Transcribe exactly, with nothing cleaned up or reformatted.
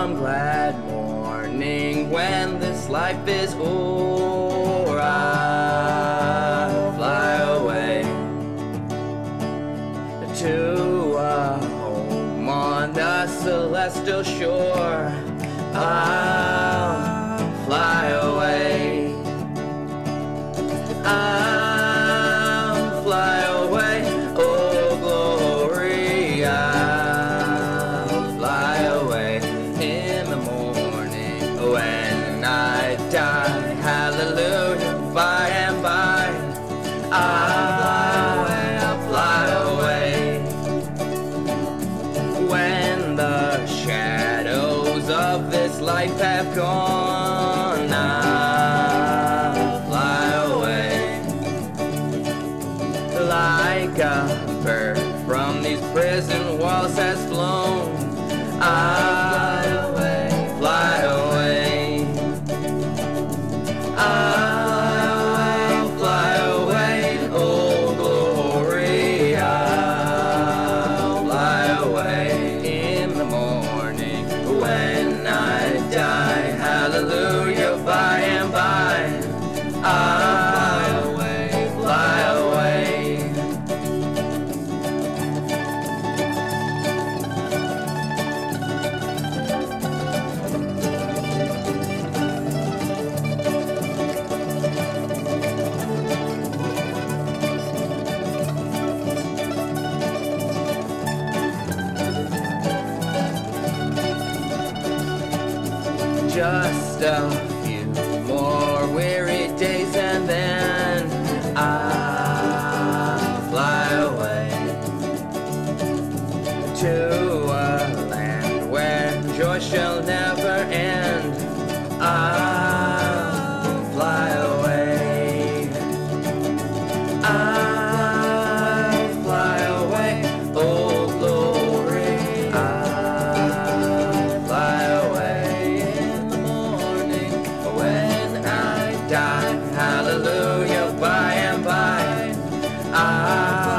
some glad morning when this life is o'er, I'll fly away to a home on the celestial shore. I'll fly away. I'll fly away. Oh glory, I'll fly away in the morning when I die. Hallelujah, by and by I'll fly away. When the shadows of this life have gone, I'll fly away. Like a bird from these prison walls has flown, I'll fly away. I'll fly away. Oh glory, I'll fly away in the morning when I die. Hallelujah, by and by I'll fly away. Just a few more weary days and then I'll fly away to a land where joy shall never end. I'll fly away. I'll fly away. Oh glory, I'll fly away in the morning when I die. Hallelujah, by and by I'll